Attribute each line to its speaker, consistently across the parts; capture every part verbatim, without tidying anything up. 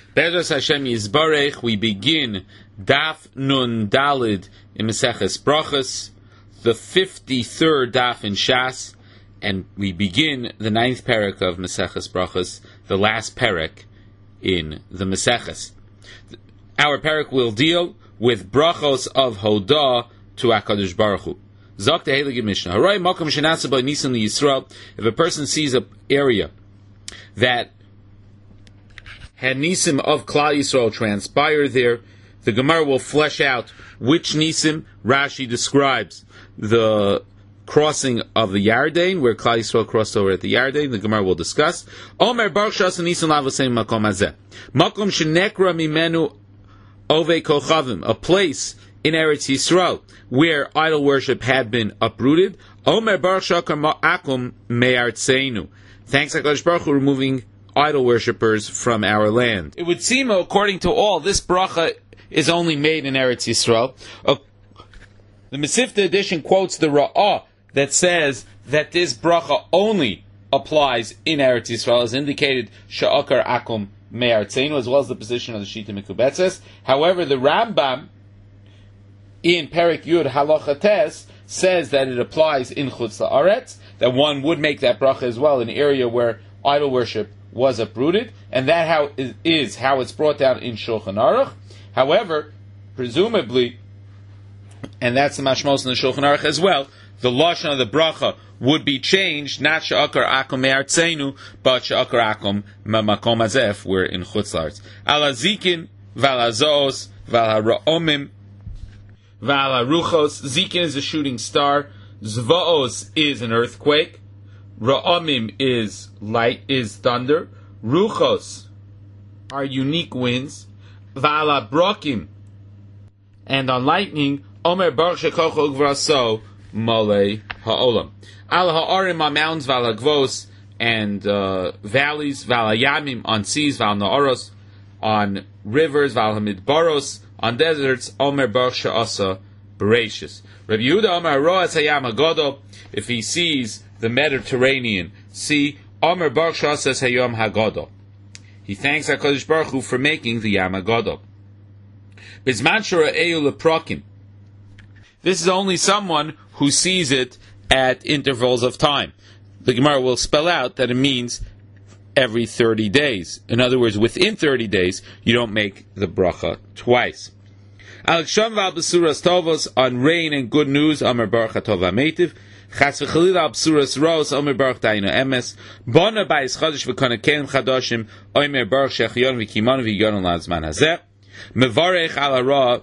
Speaker 1: Be'ezus Hashem Yisbarech, we begin Daf Nun Dalid in Maseches Brachos, the fifty-third Daf in Shas, and we begin the ninth parak of Maseches Brachos, the last parak in the Maseches. Our parak will deal with Brachos of Hodah to HaKadosh Baruch Hu. Zok the Heilige Mishnah. Haray Makom Shenasa by Nisan li Yisrael. If a person sees an area that had Nisim of Klal Yisrael transpire there, the Gemara will flesh out which Nisim. Rashi describes the crossing of the Yarden, where Klal Yisrael crossed over at the Yarden. The Gemara will discuss. Omer Baruch Shas Nisim Lavasem Makom Hazeh. Makom Shenekra Mimenu Ove Kochavim, a place in Eretz Yisrael where idol worship had been uprooted. Omer Baruch Shakar Akum Me'artzeinu. Thanks HaKadosh Baruch Hu removing idol worshippers from our land. It would seem, according to all, this bracha is only made in Eretz Yisrael. Uh, the Mesivta edition quotes the Ra'ah that says that this bracha only applies in Eretz Yisrael, as indicated Sha'akar Akum Me'artzeinu, as well as the position of the Shita Mekubetzes. However, the Rambam in Perek Yud Halacha Tes says that it applies in Chutz La'aretz, that one would make that bracha as well in an area where idol worship was uprooted, and that how is, is how it's brought down in Shulchan Aruch. However, presumably, and that's the mashmos in the Shulchan Aruch as well, the lashon of the bracha would be changed, not she'akar akum me'artzeinu, but she'akar akum ma'makom hazeh, we're in Chutz La'aretz. Ala zikin, vala zoos, vala ra'omim, vala ruchos. Zikin is a shooting star. Zvaos is an earthquake. Ra'omim is light, is thunder. Ruchos are unique winds. Va'ala brokim, and on lightning, Omer Baruch Shekocho Ugvraso Molei Ha'olam. Al Ha'arim on mountains, Va'ala Gvos, and uh, valleys, Va'ala Yamim on seas, Va'al Na'oros on rivers, Va'al Hamidbaros on deserts, Omer Baruch She'asa Bereshis. Rabbi Yehuda Omer Ro'as Hayam HaGodol, if he sees the Mediterranean Sea, Omer Baruch Shasas Hayom HaGodol. He thanks HaKadosh Baruch Hu for making the Yam HaGodol. Bizman Shora'eu Leprokim. This is only someone who sees it at intervals of time. The Gemara will spell out that it means every thirty days. In other words, within thirty days, you don't make the bracha twice. Aleksham Val Besuras Tovos, on rain and good news, Omer Baruch HaTov HaMeitiv. Chas v'chalil al b'suras ros, Omer Baruch Dayinu Emes. Bona b'ayis chadash v'kona kelim chadashim, Omer Baruch Shechion v'kimon v'yigon l'azman hazeh. Mevarech al hara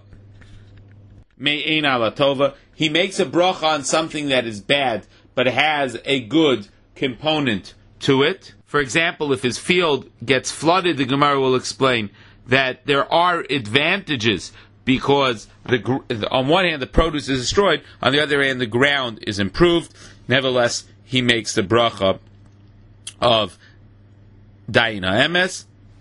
Speaker 1: me'ein al tova. He makes a bracha on something that is bad, but has a good component to it. For example, if his field gets flooded, the Gemara will explain that there are advantages, because the, on one hand the produce is destroyed, on the other hand the ground is improved. Nevertheless, he makes the bracha of Dayin HaEmes.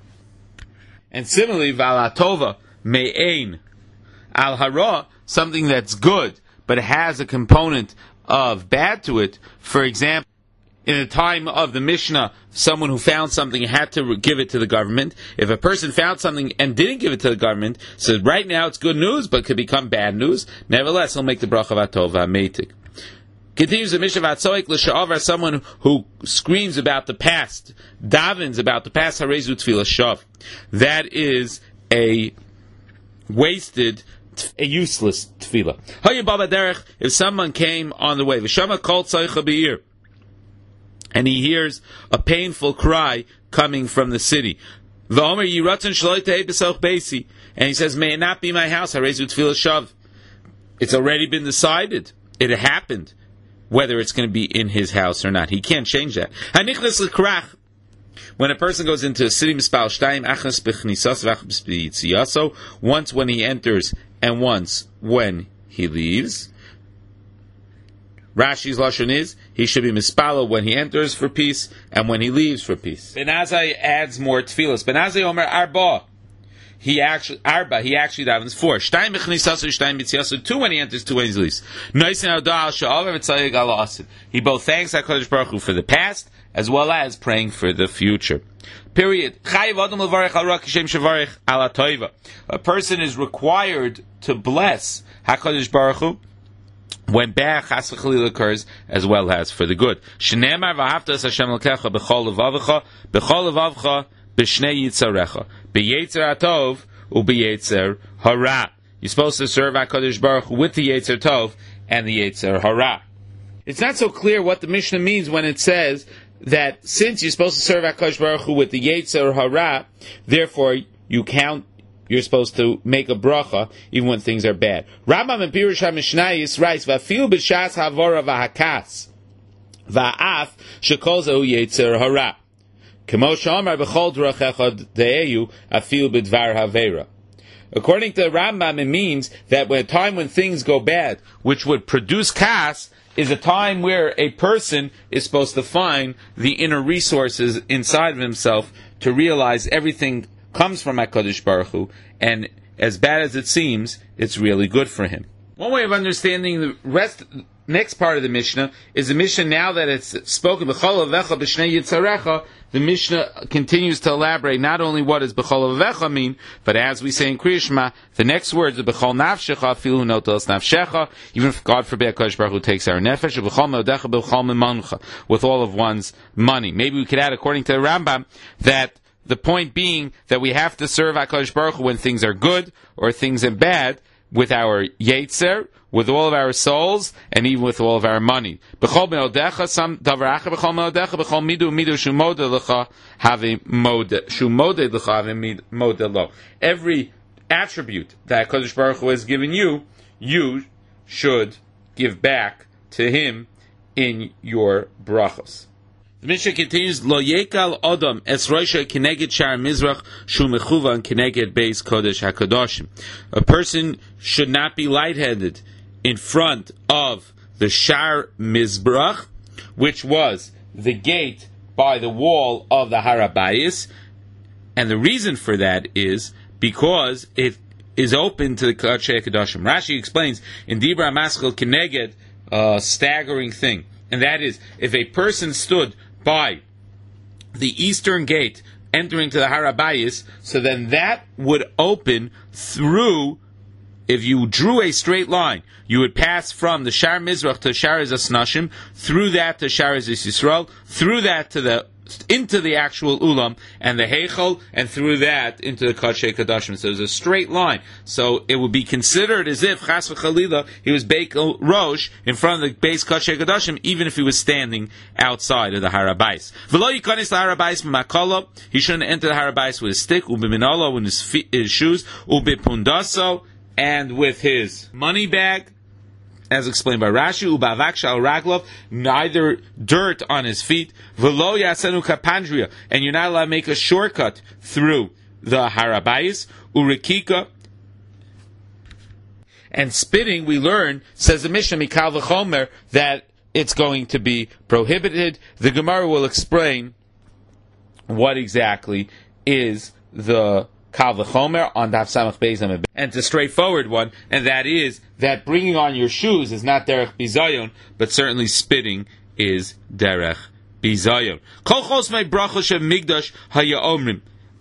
Speaker 1: And similarly, Valatova Me'ein Al Hara, something that's good but has a component of bad to it. For example, in the time of the Mishnah, someone who found something had to give it to the government. If a person found something and didn't give it to the government, so right now it's good news, but could become bad news, nevertheless, he'll make the bracha of Atov HaMeitik. Continues the Mishnah of Atzoik L'Sha'avar, someone who screams about the past, davens about the past, Harezu Tfilah Shav. That is a wasted, a useless tefillah. Hayu Baba Derech, if someone came on the way, V'shama Kol Tzaycha Be'ir, and he hears a painful cry coming from the city. And he says, may it not be my house. It's already been decided. It happened. Whether it's going to be in his house or not. He can't change that. When a person goes into a city, once when he enters and once when he leaves, Rashi's lashon is he should be mispalo when he enters for peace and when he leaves for peace. Ben Azai adds more tefillas. Ben Azai Omer Arba. He actually Arba. He actually davens four. Shtayim b'chnisasu, shtayim b'tziasu. Two when he enters, two when he leaves. Noisin Adal Sha'av v'tzayig Alasid. He both thanks HaKadosh Baruch Hu for the past as well as praying for the future. Period. A person is required to bless HaKadosh Baruch Hu when bad chas v'chalil occurs, as well as for the good. Shneimar v'ahavtas Hashem Elokecha b'chol levavecha, b'chol levavecha, b'shnei yitzarecha, b'yetzer hatov u'b'yetzer hara. You're supposed to serve HaKadosh Baruch Hu with the yetzer tov and the yetzer hara. It's not so clear what the Mishnah means when it says that since you're supposed to serve HaKadosh Baruch Hu with the yetzer hara, therefore you count. You're supposed to make a bracha even when things are bad. Rambam in Pirush HaMishnayos writes, "Va'afil b'shas havora v'hakas, va'af shekol zehu yetzer hara, kemo she'amar b'chol drachecha de'eyu afil b'dvar havera." According to the Rambam, it means that when a time when things go bad, which would produce kas, is a time where a person is supposed to find the inner resources inside of himself to realize everything comes from HaKadosh Baruch Hu, and as bad as it seems, it's really good for him. One way of understanding the rest, next part of the Mishnah, is the Mishnah, now that it's spoken, B'chol avecha b'shnei yitzarecha, the Mishnah continues to elaborate not only what does B'chol avecha mean, but as we say in Kriya Shema, the next words are B'chol nafshecha, afilu notos nafshecha, even if God forbid HaKadosh Baruch Hu takes our nefesh, B'chol meodecha, B'chol memancha, with all of one's money. Maybe we could add, according to the Rambam, that the point being that we have to serve HaKadosh Baruch Hu when things are good or things are bad, with our yetzer, with all of our souls, and even with all of our money. B'chol me'odecha, some davar acher, b'chol me'odecha, b'chol midu, midu shumode lecha, have mode, shumode lecha, have mode lo. Every attribute that HaKadosh Baruch Hu has given you, you should give back to Him in your brachos. The Mishnah continues, Lo yekal odom es roisha keneged shar mizrach shu mechuvan keneged beis kodesh hakadoshim. A person should not be lightheaded in front of the shar mizrach, which was the gate by the wall of the Harabayis, and the reason for that is because it is open to the Kodshei Hakadoshim. Rashi explains in Dibra Maskal keneged a staggering thing, and that is if a person stood by the eastern gate entering to the Harabayis, so then that would open through, if you drew a straight line, you would pass from the Shar Mizrach to Shar Zasnashim, through that to Shar Yisrael, through that to the into the actual Ulam and the Heichel, and through that into the Kodshei Kodashim. So there's a straight line. So it would be considered as if Chas v'Chalila he was Beik Rosh in front of the base Kodshei Kodashim, even if he was standing outside of the Harabais. V'lo yikanis the Harabais b'makolo. He shouldn't enter the Harabais with his stick, u'b'minolo with his, feet, his shoes, u'b'pundaso, and with his money bag, as explained by Rashi, ubavak shal raglov, neither dirt on his feet, v'lo yasenu kapandria, and you're not allowed to make a shortcut through the Harabayis, urikika, and spitting, we learn, says the Mishnah, mikal v'chomer, that it's going to be prohibited. The Gemara will explain what exactly is the Kal v'chomer on Daf Samach Beis Amud, and it's a straightforward one, and that is that bringing on your shoes is not derech bizayon, but certainly spitting is derech bizayon. Kol chosmei brachos shev migdash haya omrim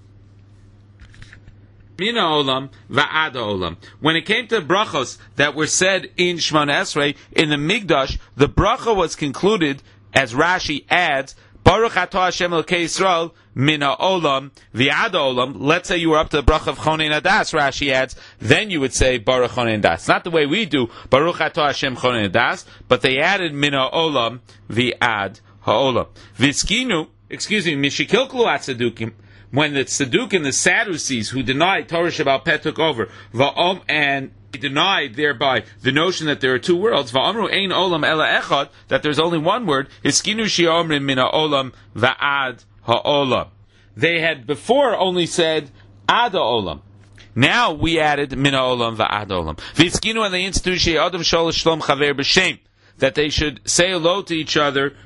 Speaker 1: mina olam va'ad olam. When it came to brachos that were said in Shemona Esrei in the Migdash, the bracha was concluded, as Rashi adds, Baruch atah Hashem Elokei Yisrael mina olam v'ad olam. Let's say you were up to the bracha of Chonein Adas, Rashi adds, then you would say Baruch Chonein Adas. Not the way we do Baruch atah Hashem Chonein Adas, but they added mina olam v'ad ha'olam. V'skinu, excuse me, mishikilklu at Sadukim, when the Tzaduk and the Sadducees who denied Torah Shabbat Peh took over, va'om, and denied thereby the notion that there are two worlds, va'amru ein olam ela echad, that there's only one word, hiskinu shi'omrim min ha'olam va'ad ha'olam. They had before only said ad ha'olam. Now we added min ha'olam va'ad ha'olam. V'hiskinu, and they instituted she'adam shol shlom chaver b'shem, that they should say hello to each other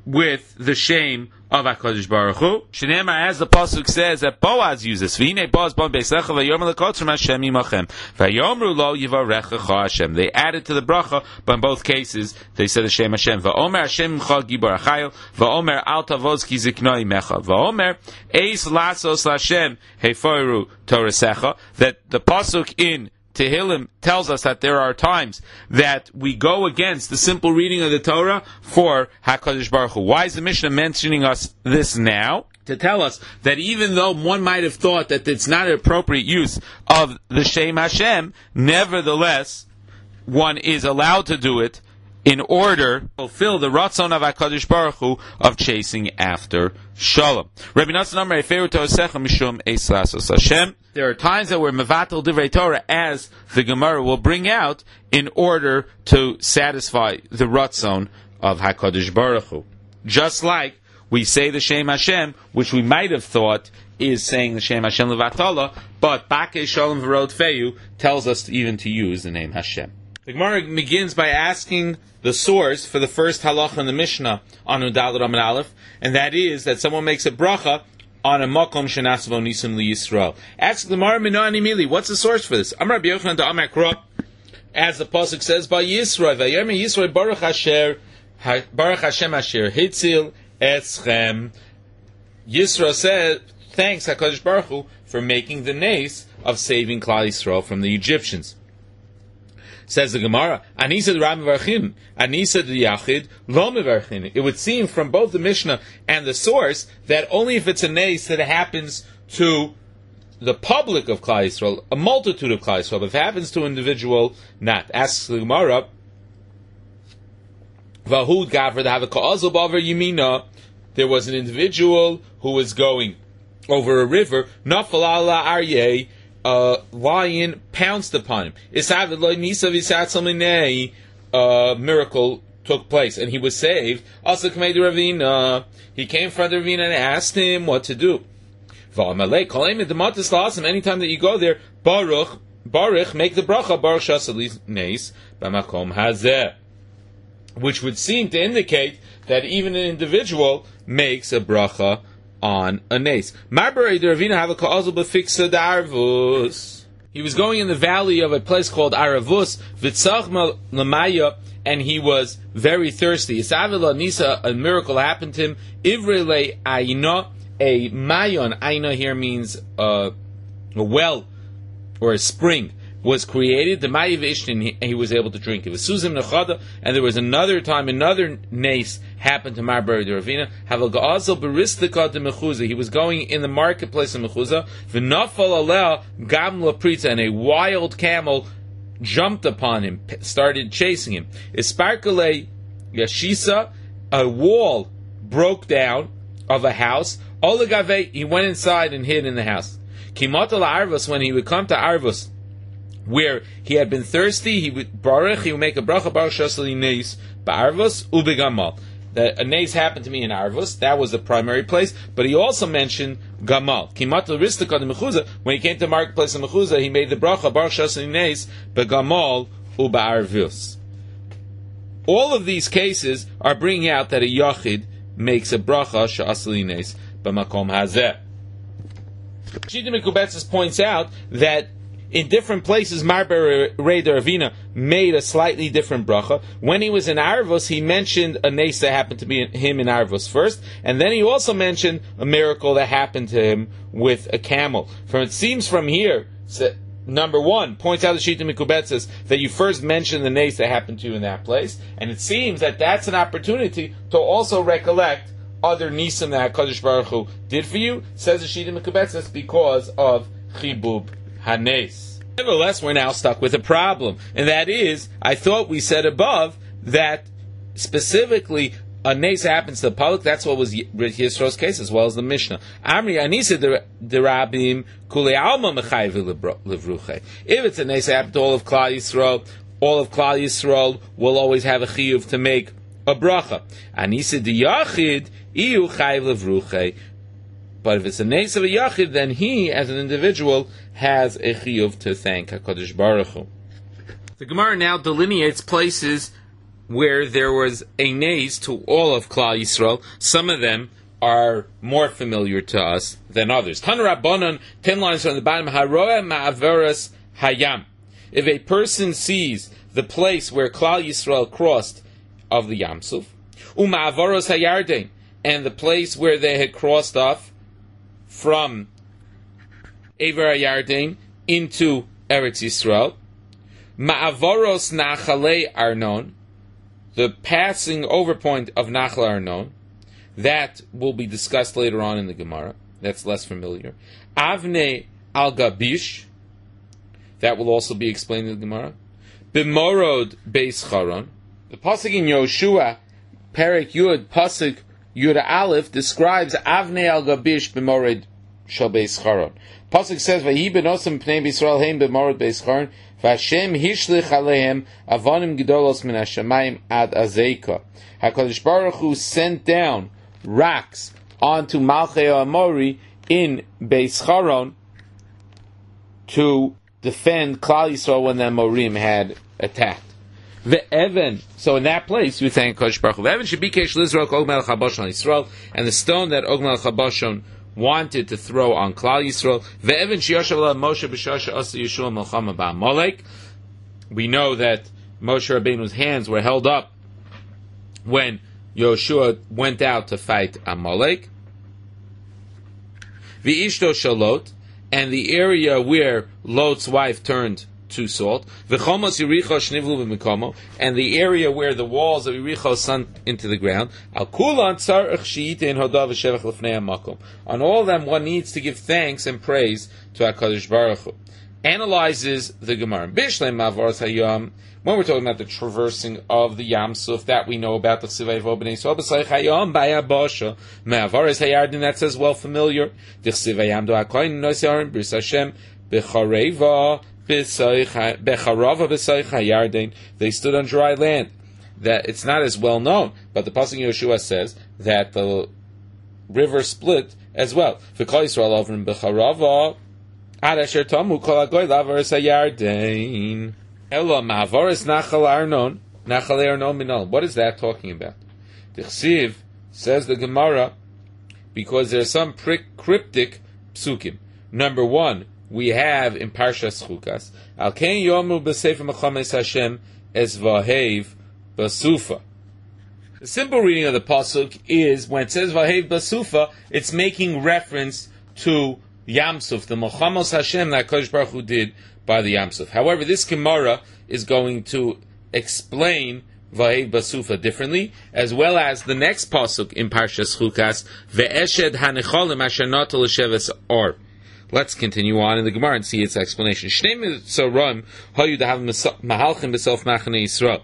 Speaker 1: with the shame of HaKadosh Baruch Hu. Shneimar, as the pasuk says that Boaz uses, V'hinei Boaz bon beisecha v'yomer l'kotzim Hashem imachem v'yomru lo yivarechecha Hashem. They added to the bracha, but in both cases they said Hashem Hashem. V'omer Hashem imcha gibor achayo v'omer al tavoz ki ziknoi mecha v'omer eis lasos Hashem heiforu torasecha. That the pasuk in Tehillim tells us that there are times that we go against the simple reading of the Torah for HaKadosh Baruch Hu. Why is the Mishnah mentioning us this now? To tell us that even though one might have thought that it's not an appropriate use of the Shem Hashem, nevertheless, one is allowed to do it in order to fulfill the ratzon of HaKadosh Baruch Hu of chasing after Shalom. Rabbi Natsan Amar Eferu Torasecha Mishum Eis Lasos Hashem. There are times that we're mevatel divrei Torah, as the Gemara will bring out, in order to satisfy the ratzon of HaKadosh Baruch Hu. Just like we say the Shem Hashem, which we might have thought is saying the Shem Hashem levatala, but Bakei Shalom V'Rod Feyu tells us even to use the name Hashem. The Gemara begins by asking the source for the first halacha in the Mishnah on Udalad Amud Aleph, and that is that someone makes a bracha on a makom shenasvo nisim li Yisrael. Ask the Gemara Minani Mili, what's the source for this? Amar Rabbi Yochanan da Amar Kra, as the pasuk says, by Yisrael, vayermi Yisrael Baruch Asher, Baruch Hashem Asher Hitzil Eschem. Yisrael said, thanks HaKadosh Baruch Hu for making the nace of saving Klal Yisrael from the Egyptians. Says the Gemara, Anisa the Ram Mevarchin, Anisa the Yachid, Lo Mevarchin. It would seem from both the Mishnah and the source that only if it's a nace that it happens to the public of Klal Yisrael, a multitude of Klal Yisrael, but if it happens to an individual, not. Asks the Gemara, Vahud Gavra Havaka Azul Bavar Yimina. There was an individual who was going over a river, Nafal ala Aryeh. A lion pounced upon him. A miracle took place, and he was saved. Also, he came in front of Ravina and asked him what to do. Anytime that you go there, Baruch, Baruch, make the bracha, Baruch Shasali Neis, B'makom Hazeh, which would seem to indicate that even an individual makes a bracha on a nace. He was going in the valley of a place called Aravus, and he was very thirsty. A miracle happened to him. Ivrele Aina, a mayon, Aina here means uh, a well or a spring, was created. The Mayiv Ishtin, he was able to drink it. It was Suzim Nechada, and there was another time, another nace happened to Marbury de Ravina. Havagazel Baristika de Mechuza. He was going in the marketplace of Mechuza. V'nafal aleh gamla prita, and a wild camel jumped upon him, started chasing him. Isparkale Yashisa, a wall broke down of a house. Olegave, he went inside and hid in the house. Kimatal Arvus, when he would come to Arvus, where he had been thirsty, he would baruch, he would make a bracha baruch shasali neis ba'arvus ubegamal. That a neis happened to me in Arvus, that was the primary place, but he also mentioned gamal. Kimat l'ristika de mechuza, when he came to the marketplace of mechuza, he made the bracha baruch shasali neis begamal uba'arvus. All of these cases are bringing out that a yachid makes a bracha shasali neis b'makom hazeh. Shita Mikubetzis points out that in different places, Marber Rei Ravina made a slightly different bracha. When he was in Arvos, he mentioned a nace that happened to be in, him in Arvos first, and then he also mentioned a miracle that happened to him with a camel. From it seems from here, number one, points out the Shita Mikubetzis that you first mentioned the nace that happened to you in that place, and it seems that that's an opportunity to also recollect other nisim that HaKadosh Baruch Hu did for you, says the Shita Mikubetzis, because of Chibub Hanes. Nevertheless, we're now stuck with a problem, and that is, I thought we said above that specifically a nace happens to the public. That's what was Yisro's case, as well as the Mishnah. Amri Anisa de Rabim Kule Alma Mechayv Livruche. If it's a nace that happened to all of Klal Yisrael, all of Klal Yisrael will always have a chiyuv to make a bracha. Anisa de Yachid Iu Chayv Livruche. But if it's a nace of a yachid, then he, as an individual, has a chiyuv to thank HaKadosh Baruch Hu. The Gemara now delineates places where there was a naze to all of Klal Yisrael. Some of them are more familiar to us than others. Tan Rabbanon, ten lines from the bottom, Haroeh Ma'averas Hayam. If a person sees the place where Klal Yisrael crossed of the Yam Suf, U'Ma'avaros Hayarden, and the place where they had crossed off from Ever Hayarden into Eretz Yisrael, Ma'avaros Nachalei Arnon, the passing over point of Nachal Arnon, that will be discussed later on in the Gemara. That's less familiar. Avne Al Gabish, that will also be explained in the Gemara. B'morod Beis Charon, the pasuk in Yoshua, Perek Yud, pasuk Yud Aleph, describes Avne Al Gabish B'morod Shal Beis Charon. Pasuk says, "Vayi benosam pnei B'Yisrael heim b'morod Beis Charon, v'Hashem hishlich alehem avonim gedolos min hashamayim ad azeika." HaKadosh Baruch Hu sent down rocks onto Malchei Amori in Beis Charon to defend Klal Yisrael when the Amorim had attacked. Ve'even, so in that place you thank HaKadosh Baruch Hu. Ve'even shebikesh lizrok Og Melech HaBashon Yisrael, and the stone that Og Melech HaBashon wanted to throw on Klal Yisrael. Ve'even sheyoshav ala Moshe b'shasha asa Yeshua Melchama ba'Amalek. We know that Moshe Rabbeinu's hands were held up when Yoshua went out to fight Amalek. V'ishto shalot, and the area where Lot's wife turned to salt. V'chomos Yericho shnivlu b'mikomo, and the area where the walls of Yericho sunk into the ground. Al kulan tzarich she'itein hodav v'shevach l'fnei hamakom. On all of them, one needs to give thanks and praise to HaKadosh Baruch Hu. Analyzes the Gemara. Bishlem ma'avaros hayom. When we're talking about the traversing of the Yam Suf, that we know about the Tzivay V'Obnei Yisrael b'Sayich Hayom Bayabasha Me'avares Hayardin, that's as well familiar. The Tzivay Yam Do HaKoyin Nois Yarim Bris Hashem B'Chareva B'Sayich B'Charava B'Sayich Hayardin. They stood on dry land. That it's not as well known, but the pasuk Yeshua says that the river split as well. V'Kol Yisrael Ovrim B'Charava Ad Asher Tamu Kol HaGoy L'Avares Hayardin. Ela ma'avaris nachal arnon, nachal arnon minal. What is that talking about? The Chsiv, says the Gemara, because there are some cryptic psukim. Number one, we have in Parshas Chukas, Al ken yomu b'sefer mechames Hashem es vahev basufa. The simple reading of the pasuk is when it says vahev basufa, it's making reference to Yam Suf, the Melchamos Hashem that HaKadosh Baruch Hu did by the Yam Suf. However, this Gemara is going to explain Vahev Basufa differently, as well as the next pasuk in Parshas Chukas, Ve'eshed hanecholim asher nata l'sheves or. Let's continue on in the Gemara and see its explanation. Shnei mitzorim hayu dahav mahalchim b'sof machane Yisrael.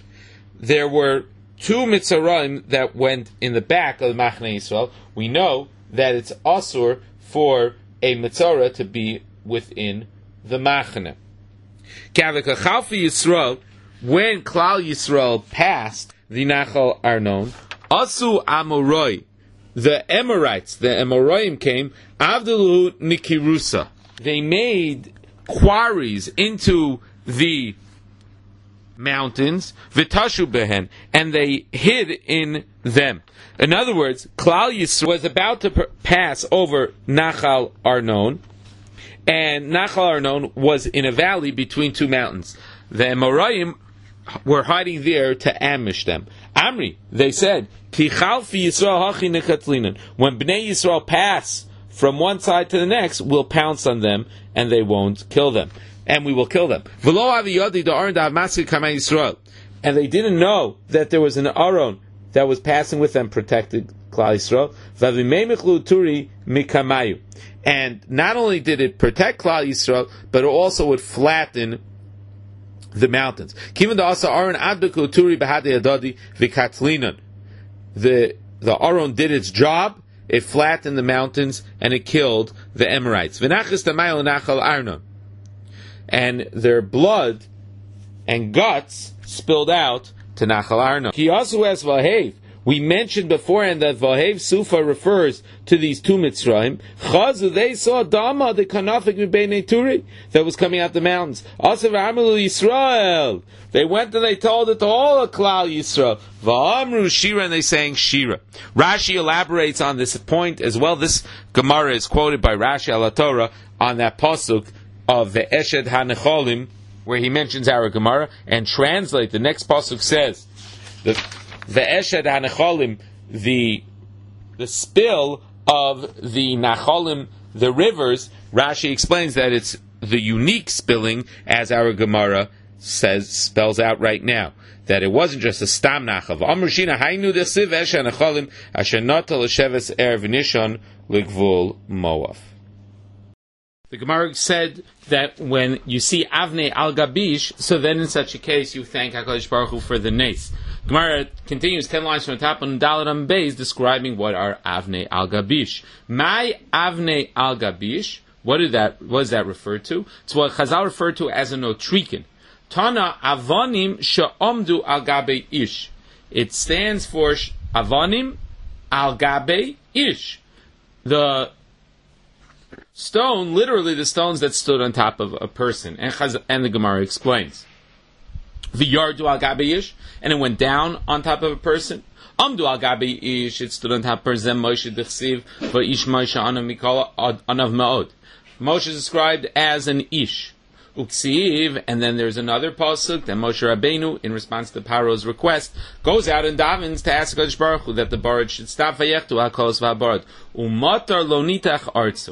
Speaker 1: There were two mitzorim that went in the back of the machane Yisrael. We know that it's asur for a mitzora to be within the machane. Kavika Chalfi Yisrael, when Klal Yisrael passed the Nachal Arnon, Asu Amoroi, the Amorites, the Amoraim came, Avdulu Nikirusa. They made quarries into the mountains, Vitashu Behen, and they hid in them. In other words, Klal Yisrael was about to pass over Nachal Arnon, and Nachal Arnon was in a valley between two mountains. The Amoraim were hiding there to ambush them. Amri, they said, Tichalfi Yisrael hachi nekatlinan. When Bnei Yisrael pass from one side to the next, we'll pounce on them, and they won't kill them. And we will kill them. And they didn't know that there was an Aron that was passing with them, protected Klal Yisrael. And not only did it protect Klal Yisrael, but it also would flatten the mountains. The the Aron did its job. It flattened the mountains and it killed the Amorites. And their blood and guts spilled out to Nachal Arnon. He also has Vahev. We mentioned beforehand that Vahev Sufa refers to these two Mitzrayim. Chazu, they saw Dama, the Kanafik Mibeinei Turi, that was coming out the mountains. Asav Amilu Yisrael. They went and they told it to all of Klal Yisrael. Va'amru Shira, and they sang Shira. Rashi elaborates on this point as well. This Gemara is quoted by Rashi al Torah on that pasuk of the Eshed HaNecholim, where he mentions our Gemara, and translate, the next pasuk says, the The Eshed HaNecholim, the the spill of the Nacholim, the rivers, Rashi explains that it's the unique spilling, as our Gemara says, spells out right now, that it wasn't just a stam nachav. Amr Shina haynu desiv Eshed HaNecholim asher nata l'sheves erev nishon l'gvul Moav. The Gemara said that when you see Avnei al Gabish, so then in such a case you thank HaKadosh Baruch Hu for the nace. Gemara continues ten lines from the top on Dalet Am Beis, describing what are Avnei al Gabish. My Avnei al Gabish, what did that? What does that refer to? It's what Chazal referred to as a notrikin. Tana Avonim she'omdu al gabe ish. It stands for Avonim al gabe ish. The stone, literally the stones that stood on top of a person. And, Chaz- and the Gemara explains. The yardu al gabi ish, and it went down on top of a person. Amdu al gabi ish, it stood on top of a person. Moshe dechsiv, va'ish Moshe anav mikol anav ma'od. Moshe is described as an ish. Uksiv, and then there's another pasuk that Moshe Rabbeinu, in response to Paro's request, goes out and davens to ask HaKadosh Baruch Hu that the barad should stop vayechtu hakos v'habarad. Umatar lo nitach artzu.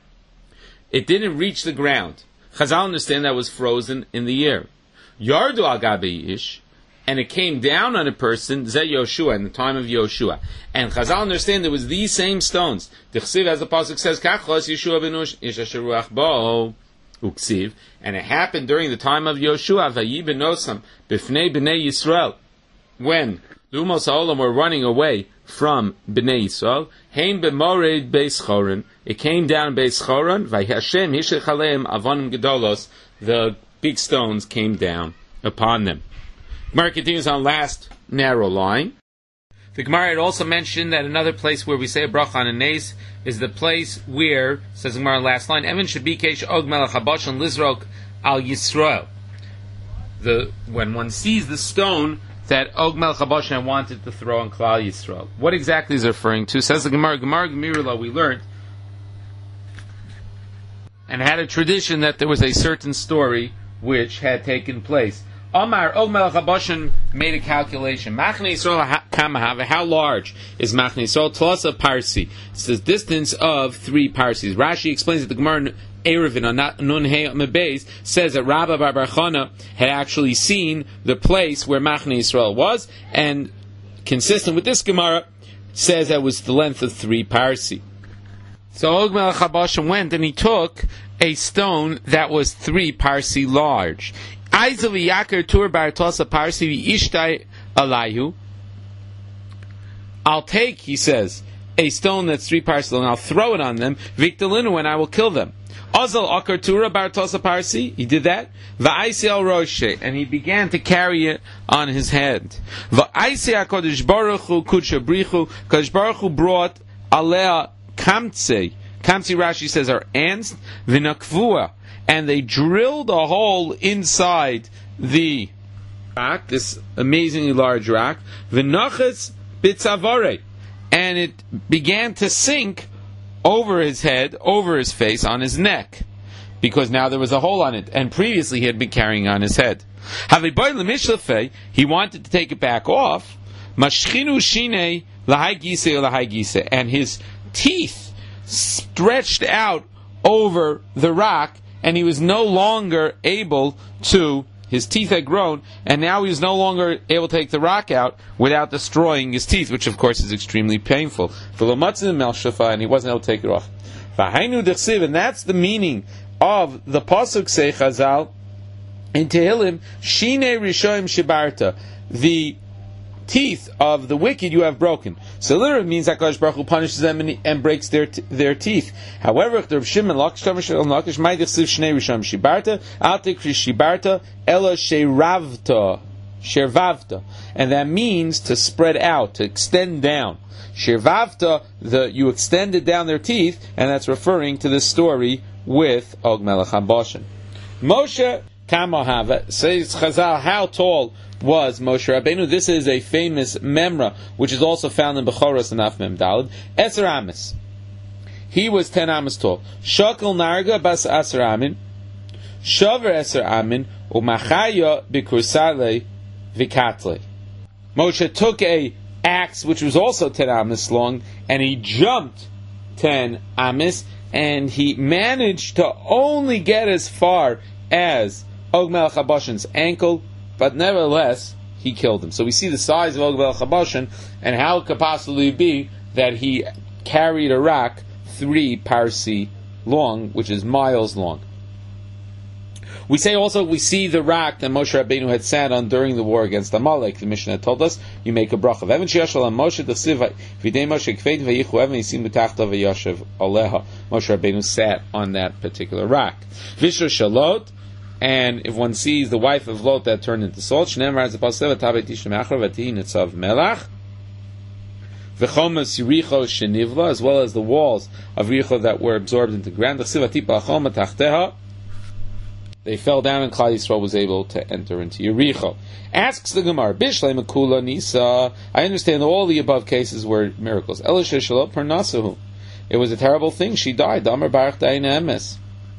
Speaker 1: It didn't reach the ground. Chazal understand that was frozen in the air. Yardu al gabi ish, and it came down on a person, Zeh Yoshua, in the time of Yoshua. And Chazal understand there was these same stones. T'chsiv, as the pasuk says, Kachos Yeshua benush ish asher ruach bo uksiv, and it happened during the time of Yoshua, Vayi benosam b'fnei b'nei Yisrael, when the Umos HaOlam were running away from Bnei Yisrael. Hein b'mored beis choron, it came down beis choron. Vayhashem hishech aleim avonim gedolos, the big stones came down upon them. Gemara continues on last narrow line. The Gemara had also mentioned that another place where we say a bracha on a nace is the place where, says the Gemara last line, Evan Shabikesh Og Melech Habash and Lizrok al Yisrael. The when one sees the stone that Og Melech Habash wanted to throw on Klal Yisrael. What exactly is it referring to? Says the Gemara, Gemara Gemirula, we learned, and had a tradition that there was a certain story which had taken place. Omar Og Melech Habash made a calculation. Machne Yisrael Kamahava, how large is Machne Yisrael? Tlasa Parsi. It's the distance of three Parsis. Rashi explains that the Gemara Erevin on Nun Hey Mebeis says that Rabbi Bar Bar Chana had actually seen the place where Machne Yisrael was, and consistent with this Gemara, says that was the length of three Parsi. So Og Melech Habash went and he took a stone that was three Parsi large. Aizavi Yakar Tur Bar Tosa Parsi Ishtai Alayhu. I'll take, he says, a stone that's three Parsi, and I'll throw it on them. Victalinu, and I will kill them. Azal Akar Tura Bar Tosa Parsi. He did that. Va'aisi al Roshe, and he began to carry it on his head. Va'aisi HaKadosh Baruch Hu Kudsha Brichu. Kadosh Baruch Hu brought Alea Kamtze. Kamtze, Rashi says, are ants. V'nakvua, and they drilled a hole inside the rock, this amazingly large rock. V'nachas bitzavare, and it began to sink over his head, over his face, on his neck, because now there was a hole on it, and previously he had been carrying on his head. He wanted to take it back off, and his teeth stretched out over the rock, and he was no longer able to, his teeth had grown, and now he was no longer able to take the rock out without destroying his teeth, which of course is extremely painful. And he wasn't able to take it off. And that's the meaning of the pasuk say Chazal in Tehillim, Shine Rishoim Shibarta, the teeth of the wicked you have broken. So literally means that HaKadosh Baruch Hu punishes them and, and breaks their t- their teeth. However, if the Rav Shimon Lakish Lakish might have said Shnei Risham Shibarta, Al Tikri Shibarta, Ela Sheiravta Shirvavta, and that means to spread out, to extend down. Shirvavta, the you extended down their teeth, and that's referring to this story with Og Melech HaBashan. Moshe Kamahava says Chazal, how tall was Moshe Rabbeinu? This is a famous memra, which is also found in Bechoros and Af Mem Daled. Eser Amis. He was ten amas tall. Shakal Narga Bas Aser Amin. Shaver Eser Amin. Umachaya Bikursale Vikatle. Moshe took a axe, which was also ten amas long, and he jumped ten amas, and he managed to only get as far as Og Melech HaBashan's ankle, but nevertheless, he killed him. So we see the size of Og Melech HaBashan, and how it could possibly be that he carried a rock three parsi long, which is miles long. We say also, we see the rock that Moshe Rabbeinu had sat on during the war against Amalek. The Mishnah told us, you make a bracha. Evan sheyashal Moshe d'chsiv v'idei Moshe kveid v'yichu evan yisim b'tachta v'yashav aleha. Moshe Rabbeinu sat on that particular rock. Vishra shalot, and if one sees the wife of Lot that turned into salt, shneimar az apasel v'tabei tishim achra v'tihi nitzav melach. V'chomas Yericho shenivla, as well as the walls of Yericho that were absorbed into the ground. D'chsiv atipa achoma tachteha. They fell down, and Klal Yisrael was able to enter into Yericho. Asks the Gemara, Bishlei Makula Nisa. I understand all the above cases were miracles. Elisha Shalot Parnasahu. It was a terrible thing. She died. Damar Baruch Daina Emes.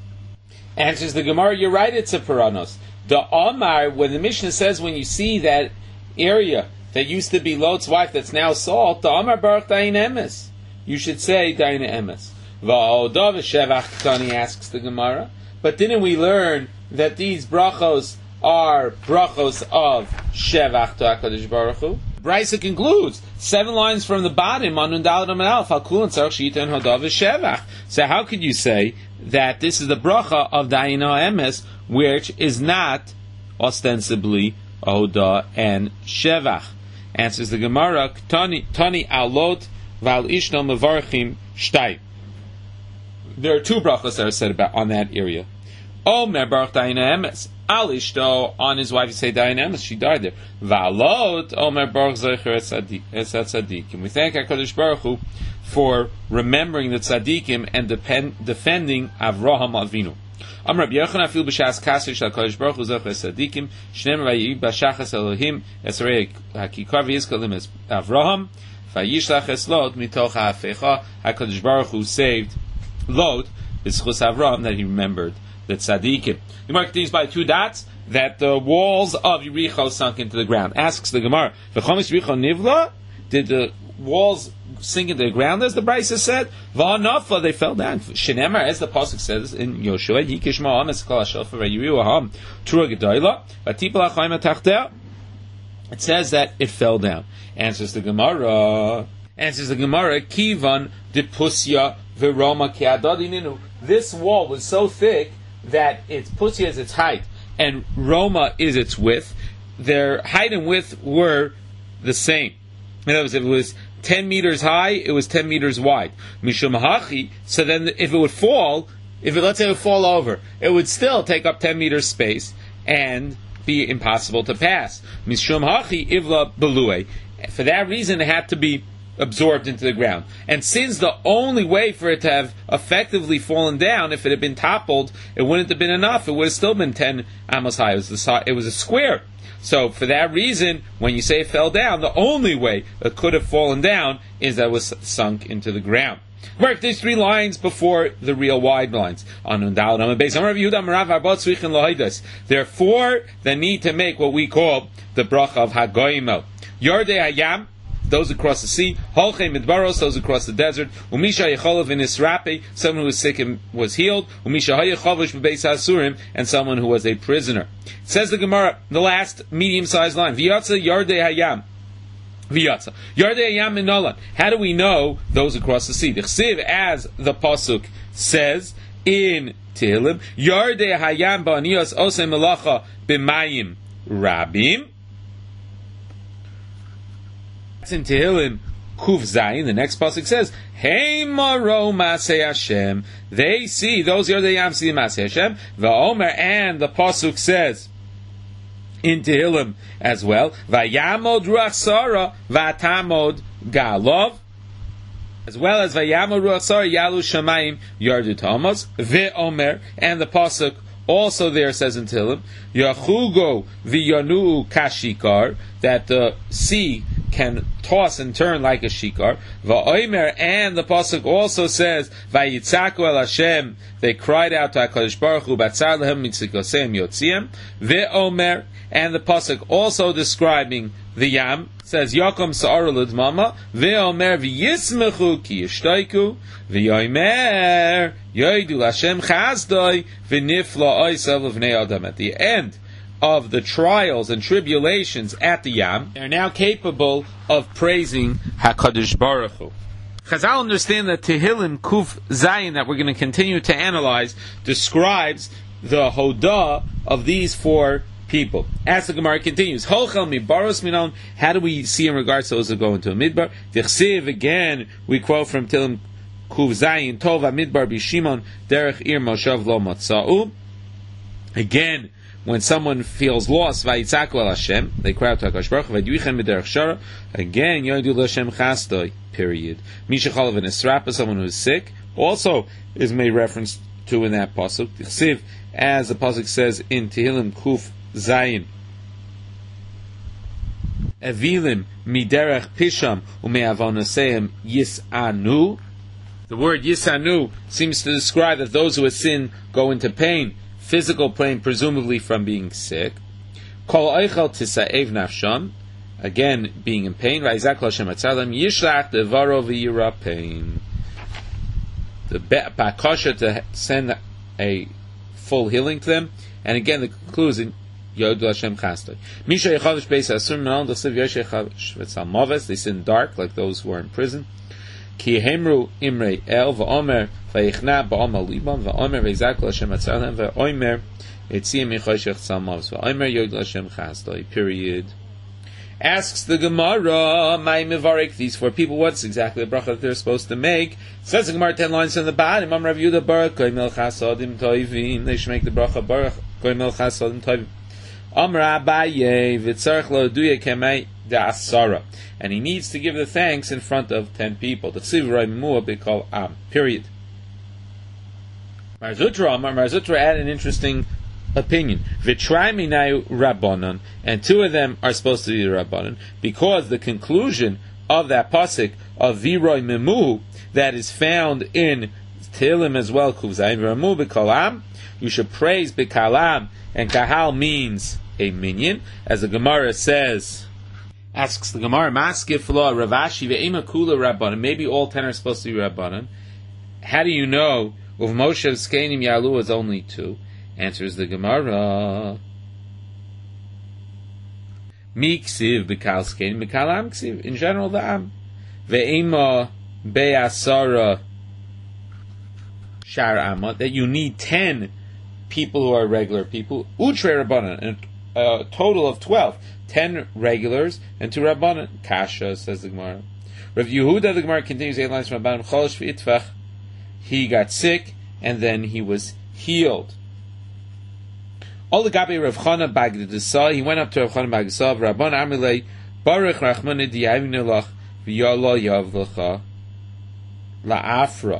Speaker 1: Answers the Gemara, you're right, it's a Paranos. The Omar, when the Mishnah says when you see that area that used to be Lot's wife that's now salt, the Omar Baruch Daina Emes. You should say Daina Emes. Va'odav Shevach Tani, asks the Gemara. But didn't we learn that these brachos are brachos of Shevach to HaKadosh Baruch Hu? Brisa concludes, seven lines from the bottom, Anun Daled Amid Aleph, Hakul and Tzarech Shita and Hodav Shevach. So how could you say that this is the bracha of Daina Emes, which is not ostensibly Hodah and Shevach? Answers the Gemara, Tani Alot Val Ishno Mevarchim Shtay. There are two brachos that are said about on that area. Omer Baruch Daina Emes. Al Ishto, on his wife, you say Daina Emes, she died there. Valot Omer Baruch Zecher Es Tzadikim. We thank HaKadosh Baruch Hu for remembering the Tzadikim and depend, defending Avraham Avinu. Am Rabbi Yochanan afil b'shas kasher shel HaKadosh Baruch Hu Zecher Es Tzadikim Shneim Vayi B'shachas Elohim Esrei Hakikar V'yizkalim Es Avraham Vayishlach Es Lot Mitoch HaAfecha. HaKadosh Baruch Hu saved Lot b'schus Avraham, that he remembered the tzaddikim. The Gemara continues by two dots that the walls of Yericho sunk into the ground. Asks the Gemara, "V'chomis Yericho nivla? Did the walls sink into the ground, as the Brisa said? V'anafa, they fell down. Shenemar, as the pasuk says in Yoshua, Yikishma Am Eskal Hashofer V'Yiriu Aham Tura Gedoyla V'Tipal Achayim Tachteh." It says that it fell down. Answers the Gemara. Answers the Gemara. Kivan Depusya V'Roma Ke'adadininu. This wall was so thick that its pusya is its height and Roma is its width. Their height and width were the same. In other words, if it was ten meters high, it was ten meters wide. Mishum hachi. So then, if it would fall, if it let's say it would fall over, it would still take up ten meters space and be impossible to pass. Mishum hachi ivla belue. For that reason, it had to be absorbed into the ground. And since the only way for it to have effectively fallen down, if it had been toppled, it wouldn't have been enough. It would have still been ten amos high. It was, the, it was a square. So for that reason, when you say it fell down, the only way it could have fallen down is that it was sunk into the ground. Mark these three lines before the real wide lines. There are four that need to make what we call the bracha of Hagoyimel. Yordei Hayam, those across the sea, Holchei Midbaros, those across the desert, Umisha Yecholov in Isrape, someone who was sick and was healed, Umisha Hayechovish Bebeis Hasurim, and someone who was a prisoner. It says the Gemara, the last medium-sized line, V'yatza Yardei Hayam. V'yatza. Yardei Hayam Minolan. How do we know those across the sea? The Chsiv, as the Pasuk says in Tehillim, Yardei Hayam Ba'aniyos Osei Melacha B'mayim Rabim. In Tehillim Kuf Zayin, the next pasuk says, "Hey Maro Masei Hashem." They see those Yardei Hayam see Masei Hashem. Va'omer, and the pasuk says, in Tehillim as well. Vayamod ruach sara vatamod galov. As well as Vayamod ruach sara yalu shamayim yardu tamaz ve'omer, and the pasuk also there says in Tehillim, Yachugo v'yanu kashikar, that the sea can toss and turn like a shikar. Va'omer, and the pasuk also says, Vayitzaku el Hashem, they cried out to HaKadosh Baruch Hu, Batzar lehem mitzikosem yotziam. Ve'omer, and the pasuk also describing the Yam says, Yakom sa'ara l'dmama, ve'omer v'yismechu ki yishtaiku, ve'yomer yoidu l'Hashem chazdoi, v'nifla oisav l'vnei adam. At the end of the trials and tribulations at the Yam, they are now capable of praising HaKadosh Baruch Hu. Chazal understand that Tehillim Kuf Zayin, that we're going to continue to analyze, describes the Hodah of these four people. As the Gemara continues, Holchel mi baros minon, how do we see in regards to those who go into a midbar? Tichsiv, again, we quote from Tehillim Kuf Zayin, Tova midbar bishimon, derech ir moshav lo matza'u. Again, when someone feels lost, Vayitzaku el Hashem, they cry out to HaKadosh Baruch Hu, Vayduichem b'derech shara, again, Yoidu l'Hashem chastoi, period. Misha chalav and Esrapa, someone who is sick, also is made reference to in that pasuk. Tichsiv, as the pasuk says in Tehillim Kuf Zayin, Evilim miderech pisham ume'avonaseim yis'anu. The word yis'anu seems to describe that those who have sinned go into pain, physical pain, presumably from being sick. Kol eichel tisa'ev nafsham, again being in pain. Vayizak l'Hashem atzalem yishlach devaro v'yirapein. The bakasha to send a full healing to them, and again the conclusion. Yod Hashem Chastoi. Misha Yechavish Beis Asur Menon Dasiv Yosh Yechavish V'Tzal Moves. They sit in dark like those who are in prison. Ki Hemru Imrei El V'Omer V'Yichna Ba'Omer Libam V'Omer V'Yizak L'Hashem Atzalem V'Omer Etziyim Yechosh V'Tzal Moves V'Omer Yod Hashem Chastoi. Period. Asks the Gemara, my Mevarik, these four people, what's exactly the bracha that they're supposed to make? Says the Gemara ten lines in the bottom. Imam Rav Yehuda Baruch Goimel Chasodim Toivim. They should make the bracha Baruch Goimel Chasodim Toivim. Amra Abaye v'tzarich lo duye kemei da'asara, and he needs to give the thanks in front of ten people. The chsiv roi mua b'kol am. Period. Mar Zutra Amar, Mar Zutra had an interesting opinion. V'trai minayu rabbanon, and two of them are supposed to be the rabbanon, because the conclusion of that pasuk of v'roi mimu that is found in Tehillim as well, kuvzayin v'ramu b'kol am, you should praise b'kalam, and kahal means a minion, as the Gemara says. Asks the Gemara, Maskif law Ravashi ve'ema kula rabbanon. Maybe all ten are supposed to be rabbanon. How do you know? Of Moshe Zkenim Yalu is only two. Answers the Gemara. Mi ksiv b'kal Zkenim b'kal am ksiv. In general, the am ve'ema be'asara shar amma, that you need ten people who are regular people. Utre rabbanon, a total of twelve. Ten regulars and two rabbanon. Kasha, says the Gemara. Rav Yehuda, the Gemara continues eight lines from Rabbanon. Cholosh v'itfach. He got sick and then he was healed. All the Gabi Rav Chana Bagdadasa. He went up to Rav Chana Bagdadasa. Rabban Amilei Baruch Rachmane Diyavnelach v'Yala Yavlecha LaAfra.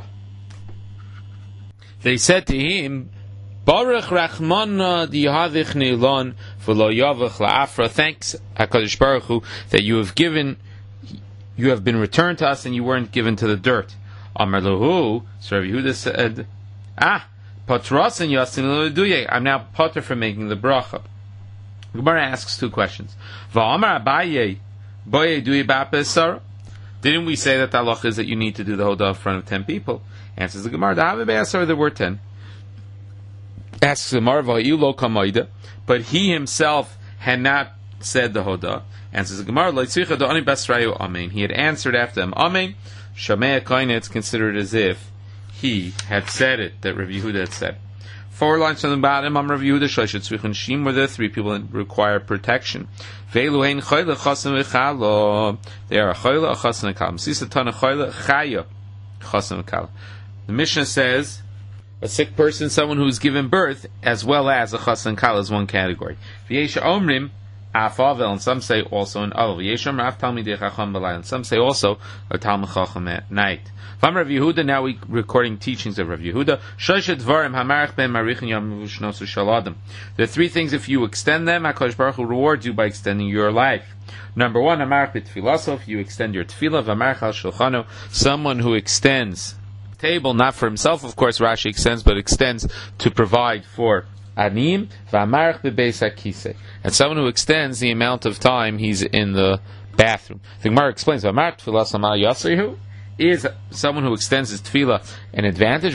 Speaker 1: They said to him, Baruch Rachmana Diyavich Neilon v'Lo Yavlech LaAfra. Thanks, HaKadosh Baruch Hu, that you have given, you have been returned to us and you weren't given to the dirt. Amar Lahu, so Rabbi Yehuda said, Ah, Patras and Yasin L'Duye. I'm now potter for making the bracha. Gemara asks two questions. Va'amar Abaye, Boye Duye Ba'Pesara. Didn't we say that the halach is that you need to do the hodah in front of ten people? Answers the Gemara, there were ten. Asks the Gemara, Va'ilu Kamoida, but he himself had not said the hodah. Answers the Gemara, Loitzicha Da'ani Basrayu Amen. He had answered after him, Amen. Shamei Kaina, it's considered as if he had said it, that Rav Yehuda had said. Four lines from the bottom, I'm Rav Yehuda, Shoshet Tzvichon Shim, were there three people that require protection. Ve'elu hein choyle chasen v'chalo. They are a choyle, a chasen v'chalo. Sisa tana choyle, chaya, chasen v'chalo. The Mishnah says a sick person, someone who's given birth, as well as a chas and kala is one category. V'yesha omrim afavel, and some say also an avel. V'yesha omrim af talmidei chacham b'layla, and some say also a talmid chacham at night. From Rav Yehuda, now we recording teachings of Rav Yehuda. Shoshet dvarim hamarich ben marichin yom v'shnosu shaladam. There are three things. If you extend them, HaKadosh Baruch Hu rewards you by extending your life. Number one, hamarich b'tfilaso, if you extend your tefillah. V'hamarich al shulchano, someone who extends table, not for himself, of course, Rashi extends, but extends to provide for anim. V'hamarich b'beis hakisei, and someone who extends the amount of time he's in the bathroom. The Gemara explains, V'hamarich tfilaso ma yasrihu, is someone who extends his tefillah an advantage.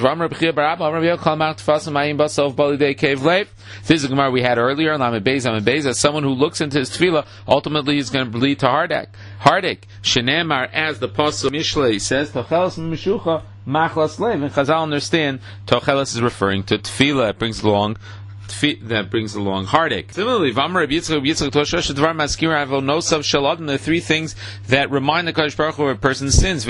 Speaker 1: This is the Gemara we had earlier. As someone who looks into his tefillah, ultimately is going to lead to heartache. Heartache. Shenemar, as the Pasuk Mishlei says, Tochelas Mishucha Machlas Lev. And Chazal understand Tochelas is referring to tefillah. It brings along that brings along heartache. Similarly, the three things that remind the Kadosh Baruch Hu of a person's sins.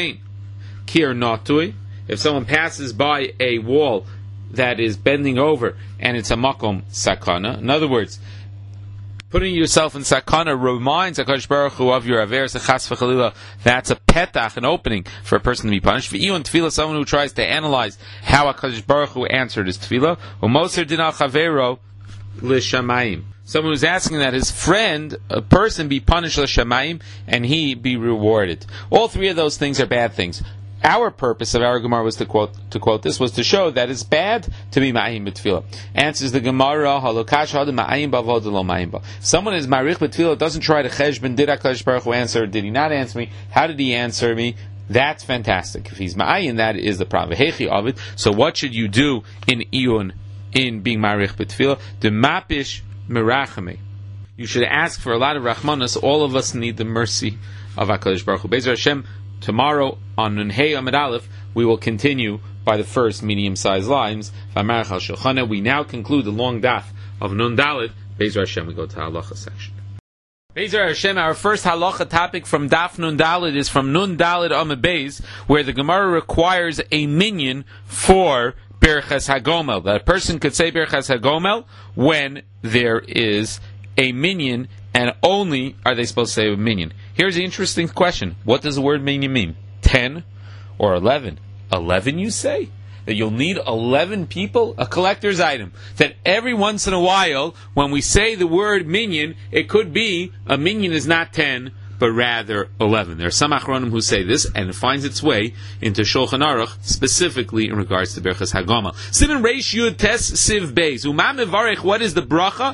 Speaker 1: If someone passes by a wall that is bending over and it's a makom sakana, in other words, putting yourself in sakana reminds HaKadosh Baruch Hu of your averes, chas v'chalila. That's a petach, an opening for a person to be punished. V'iyun and tefillah, someone who tries to analyze how HaKadosh Baruch Hu answered his tefillah. U'moser dinal chavero l'shamayim. Someone who's asking that his friend, a person, be punished l'shamayim and he be rewarded. All three of those things are bad things. Our purpose of our Gemara was to quote to quote this was to show that it's bad to be ma'ayim b'tefillah. Answers the Gemara, halokash hada ma'ayim b'avod lo ma'ayim ba. Someone is ma'arich b'tefillah, doesn't try to cheshbon, did HaKadosh Baruch Hu answer, did he not answer me, how did he answer me? That's fantastic. If he's ma'ayim, that is the problem. Hechi of it. So what should you do in iyun, in being ma'arich b'tefillah? The mapish merachame. You should ask for a lot of rachmanas. All of us need the mercy of HaKadosh Baruch Hu. Be'ezer Hashem, tomorrow on Nun-Hey Amid Aleph, we will continue by the first medium-sized lines. We now conclude the long daf of Nun Dalet. Be'ezer Hashem, we go to the halacha section. Be'ezer Hashem, our first halacha topic from daf Nun Dalet is from Nun Dalet Amid Beis, where the Gemara requires a minyan for Berchas Hagomel. That a person could say Berchas Hagomel when there is a minyan, and only are they supposed to say a minyan. Here's the interesting question. What does the word minyan mean? Ten or eleven? Eleven, you say? That you'll need eleven people? A collector's item. That every once in a while, when we say the word minyan, it could be, a minyan is not ten, but rather eleven. There are some achronim who say this, and it finds its way into Shulchan Aruch, specifically in regards to Berchas Hagomel. Siman Reish Yud Tes Siv Beis. Uma mevarech, what is the bracha?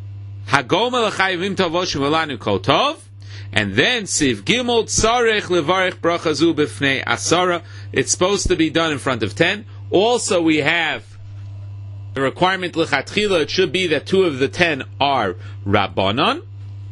Speaker 1: Hagomel l'chayivim tavosh v'lanu kol tov. And then Siv Gimel Tzarech Levarech Bracha Zu B'fnei Asara. It's supposed to be done in front of ten. Also, we have the requirement L'chatchila. It should be that two of the ten are Rabbanon.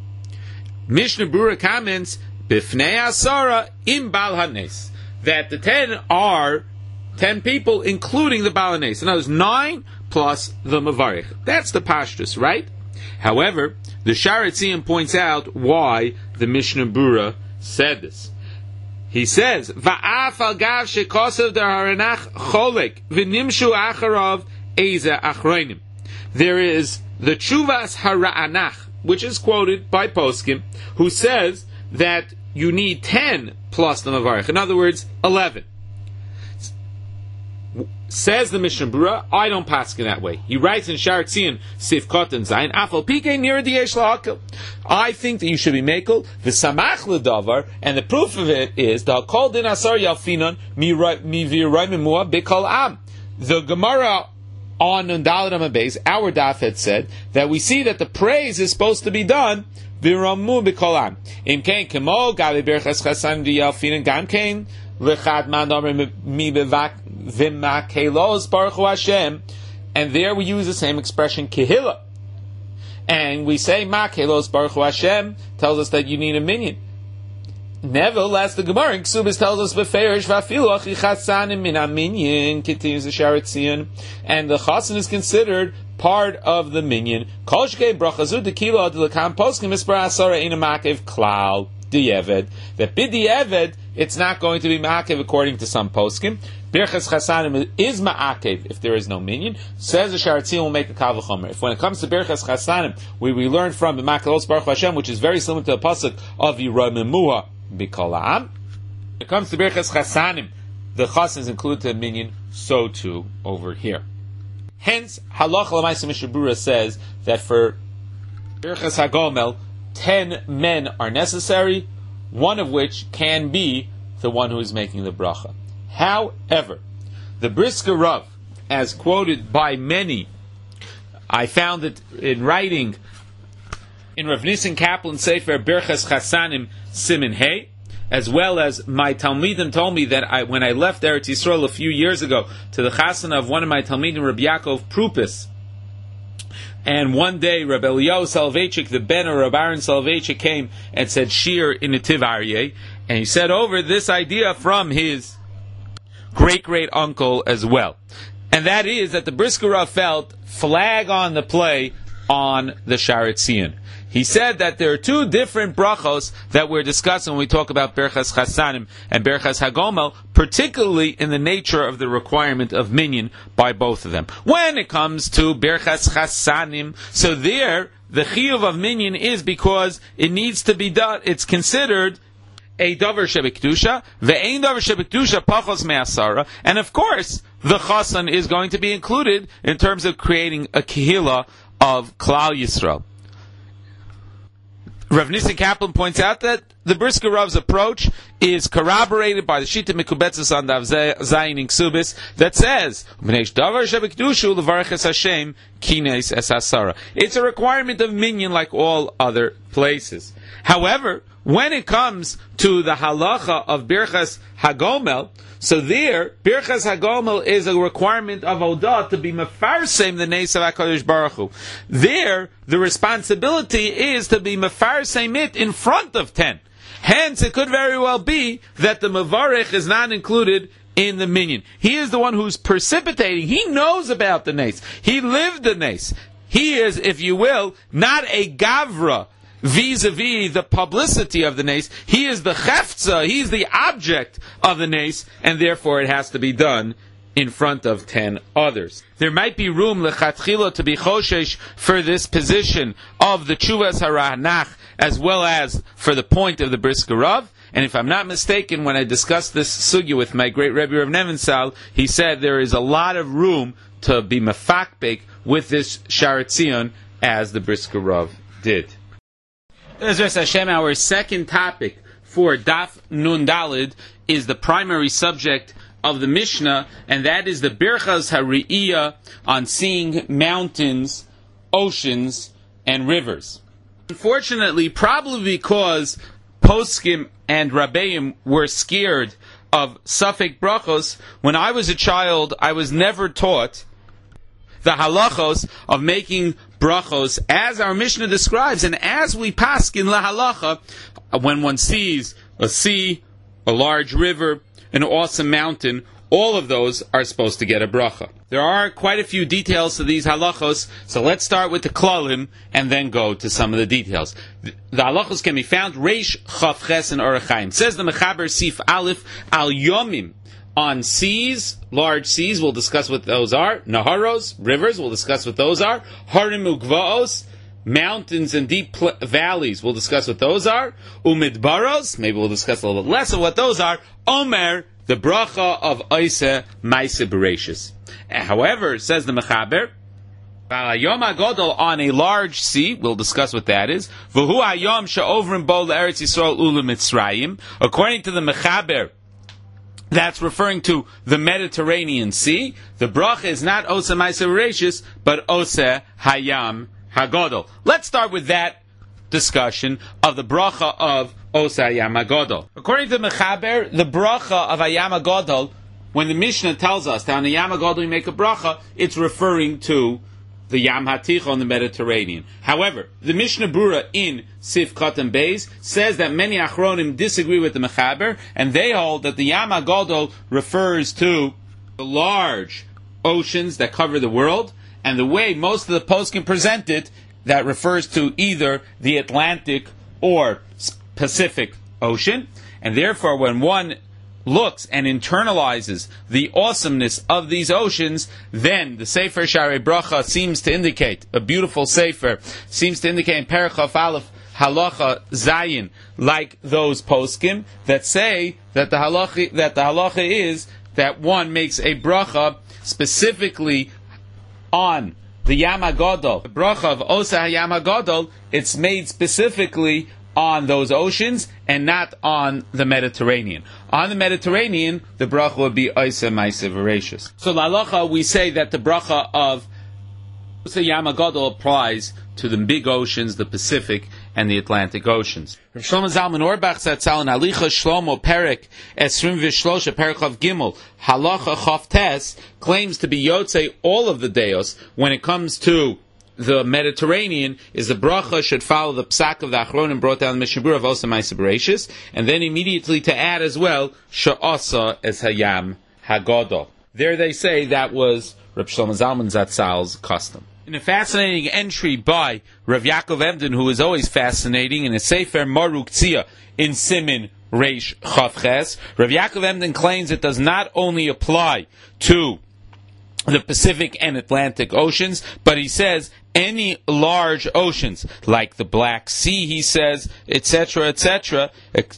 Speaker 1: Mishnah Brura comments B'fnei Asara Im Bal Hanes, that the ten are ten people, including the Bal Hanes. In other words, nine plus the Mavarich. That's the Pashtus, right? However, the Sharetzion points out why the Mishnah Brura said this. He says, "Va'af al gav shekosav de'haranach cholek v'nimshu acharav eza achronim." There is the Chuvas Hara'anach, which is quoted by Poskim, who says that you need ten plus the Mavarich. In other words, eleven. Says the Mishnah Brura, I don't paskin that way. He writes in Sharetzion, Sif Kotan Zayin, Afal Pike near the Yesh La'akil. I think that you should be makel, v'samach l'davar, and the proof of it is, the Kol din asar yalfinon, mi v'yiraymimua b'kol am. The Gemara on Nundalit Amabez, our daf had said, that we see that the praise is supposed to be done, v'yiramu b'kol am. Im kein kemo, gavi berchas chasan v'yalfinon, gam kein, l'chad man omer mi b'vak, V'makelos Baruch Hu Hashem, and there we use the same expression kehila, and we say makelos Baruch Hu Hashem tells us that you need a minyan. Nevertheless, the Gemara in Ksubis tells us beferish v'afilu achi chasanim min minyan, continues the Sharetzion, and the chasan is considered part of the minyan. Kol shkei brachazu dekilo ad lekam poskim ispar asara ina makev klal di'eved. That bid di'eved, it's not going to be ma'akev according to some poskim. Birchas Chasanim is ma'akev if there is no minyan. Says the Sharatzion will make a kal v'chomer. If when it comes to Birchas Chasanim, we, we learn from the Makalos Baruch Hashem, which is very similar to the pasuk of Yiramemuha b'kol ha'am. When it comes to Birchas Chasanim, the chas is included to the minyan, so too over here. Hence, Halacha L'maisa Mishnah Berurah says that for Birchas HaGomel, ten men are necessary, one of which can be the one who is making the bracha. However, the Brisker Rav, as quoted by many, I found it in writing in Rav Nissen Kaplan Sefer Birchas Chasanim Simin Hey, as well as my Talmidim told me that I, when I left Eretz Yisrael a few years ago to the chasana of one of my Talmidim, Rabbi Yaakov Prupis, and one day Rabbi Eliyahu Soloveitchik, the ben of Rabbi Aaron Soloveitchik, came and said Shir in the Tiv Aryeh, and he said over this idea from his great-great-uncle as well. And that is that the Brisker Rav felt flag on the play on the Sharatzion. He said that there are two different brachos that we're discussing when we talk about Birchas Chasanim and Birchas HaGomel, particularly in the nature of the requirement of minyan by both of them. When it comes to Birchas Chasanim, so there, the chiyuv of minyan is because it needs to be done, it's considered a davar shebekdusha, ve'ein davar shebekdusha pachos me'asara, and of course, the chasan is going to be included in terms of creating a kehillah of Klal Yisrael. Rav Nissen Kaplan points out that the Brisker Rav's approach is corroborated by the Shita Mekubetzes on Dav Zayin in Ksubis that says, it's a requirement of minyan like all other places. However, when it comes to the halacha of Birchas HaGomel, so there, Birchas HaGomel is a requirement of Odah to be mefarsem the Neis of HaKadosh Baruch Hu. There, the responsibility is to be mefarsem it in front of ten. Hence, it could very well be that the Mevarech is not included in the minyan. He is the one who's precipitating. He knows about the Neis. He lived the Neis. He is, if you will, not a Gavra vis-a-vis the publicity of the Neis. He is the Chefza, he's the object of the Neis, and therefore it has to be done in front of ten others. There might be room lechatchila to be choshesh for this position of the Tshuvas HaRanach, as well as for the point of the Brisker Rav. And if I'm not mistaken, when I discussed this sugya with my great Rebbe Rav Nevensal, he said there is a lot of room to be mefakbek with this Sharatzion as the Brisker Rav did. Ezras Hashem, our second topic for Daf Nun Dalid is the primary subject of the Mishnah, and that is the Birchas HaRi'iyah on seeing mountains, oceans, and rivers. Unfortunately, probably because Poskim and Rabbeim were scared of Safek Brachos, when I was a child, I was never taught the halachos of making brachos as our Mishnah describes, and as we paskin la halacha, when one sees a sea, a large river, an awesome mountain, all of those are supposed to get a bracha. There are quite a few details to these halachos, so let's start with the klalim and then go to some of the details. The, the halachos can be found Reish Chaf Ches and Orach Chaim. Says the Mechaber Sif Aleph Al Yomim. On seas, large seas, we'll discuss what those are. Naharos, rivers, we'll discuss what those are. Harim Ugvaos, mountains and deep pl- valleys, we'll discuss what those are. Umidbaros, maybe we'll discuss a little bit less of what those are. Omer, the bracha of Oiseh Maaseh Bereishis. However, says the Mechaber, Yom HaGodol on a large sea, we'll discuss what that is. V'hu hayom she'ovrim bo le'eretz Yisrael ulu Mitzrayim. According to the Mechaber, that's referring to the Mediterranean Sea. The bracha is not Oseh Maaseh Bereishis, but Oseh Hayam HaGodol. Let's start with that discussion of the bracha of Oseh Hayam HaGodol. According to the Mechaber, the bracha of Hayam HaGodol, when the Mishnah tells us that on the Hayam HaGodol we make a bracha, it's referring to the Yam HaTichon on the Mediterranean. However, the Mishnah Berurah in Sif Katan Beis says that many Achronim disagree with the Mechaber, and they hold that the Yam HaGodol refers to the large oceans that cover the world, and the way most of the poskim present it, that refers to either the Atlantic or Pacific Ocean. And therefore, when one looks and internalizes the awesomeness of these oceans, then the Sefer Sharei Bracha seems to indicate, a beautiful Sefer, seems to indicate in Perek Chaf Aleph, Halacha Zayin, like those poskim that say that the halacha, that the halacha is that one makes a bracha specifically on the Yam HaGadol. The bracha of Osa Yam HaGadol, it's made specifically on those oceans and not on the Mediterranean. On the Mediterranean, the bracha would be Osa Ma'aseh V'Reishis. So la halacha, we say that the bracha of Osa Yam HaGadol applies to the big oceans, the Pacific and the Atlantic Oceans. Rav Shlomo Zalman Auerbach Zatzal in Alicha Shlomo Perek Esrim V'Shlosha Perek Chav Gimel Halacha Chav Tes claims to be Yotzei all of the Deos when it comes to the Mediterranean, is the bracha should follow the psak of the Achronim brought down the Mishnah Berurah of Osa Ma'aseh B'Reishis, and then immediately to add as well Sha'asa Es Hayam HaGadol. There they say that was Rav Shlomo Zalman Zatzal's custom. In a fascinating entry by Rav Yaakov Emden, who is always fascinating, in a Sefer Maruk Tzia in Simin Reish Chav Ches, Rav Yaakov Emden claims it does not only apply to the Pacific and Atlantic Oceans, but he says any large oceans, like the Black Sea, he says, et cetera, et cetera,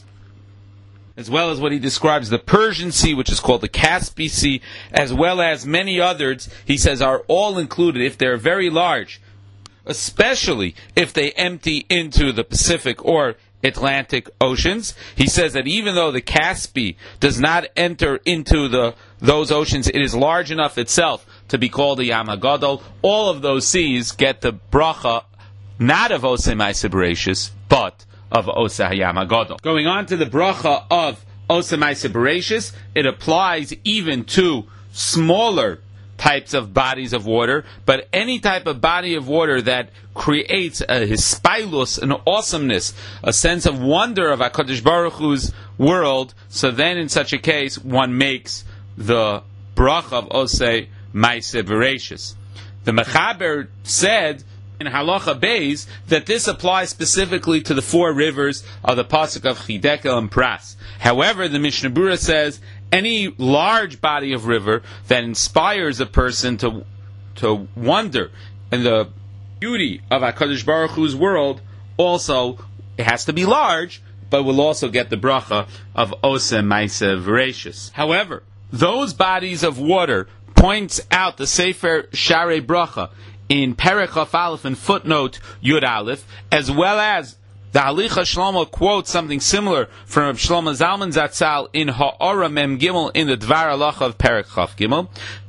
Speaker 1: as well as what he describes the Persian Sea, which is called the Caspian Sea, as well as many others, he says, are all included if they're very large, especially if they empty into the Pacific or Atlantic Oceans. He says that even though the Caspian does not enter into the those oceans, it is large enough itself to be called the Yam HaGadol. All of those seas get the bracha, not of Osa Ma'aseh B'Reishis, but of Osa Hayam HaGadol. Going on to the bracha of Osa Ma'aseh B'Reishis, it applies even to smaller types of bodies of water, but any type of body of water that creates a hispilus, an awesomeness, a sense of wonder of HaKadosh Baruch Hu's world, so then in such a case, one makes the bracha of Osa Ma'aseh B'Reishis. The Mechaber said in Halacha Beis that this applies specifically to the four rivers of the pasuk of Chidekel and Pras. However, the Mishnah Berurah says any large body of river that inspires a person to to wonder in the beauty of HaKadosh Baruch Hu's world, also it has to be large, but will also get the bracha of Osa Ma'aseh V'Reishis. However, those bodies of water points out the Sefer Sharei Bracha in Perek Chaf Aleph and footnote Yud Aleph, as well as the Halicha Shlomo quotes something similar from Rav Shlomo Zalman Zatzal in Ha'ora Mem Gimel in the Dvar Halacha of Perek Chaf Gimel.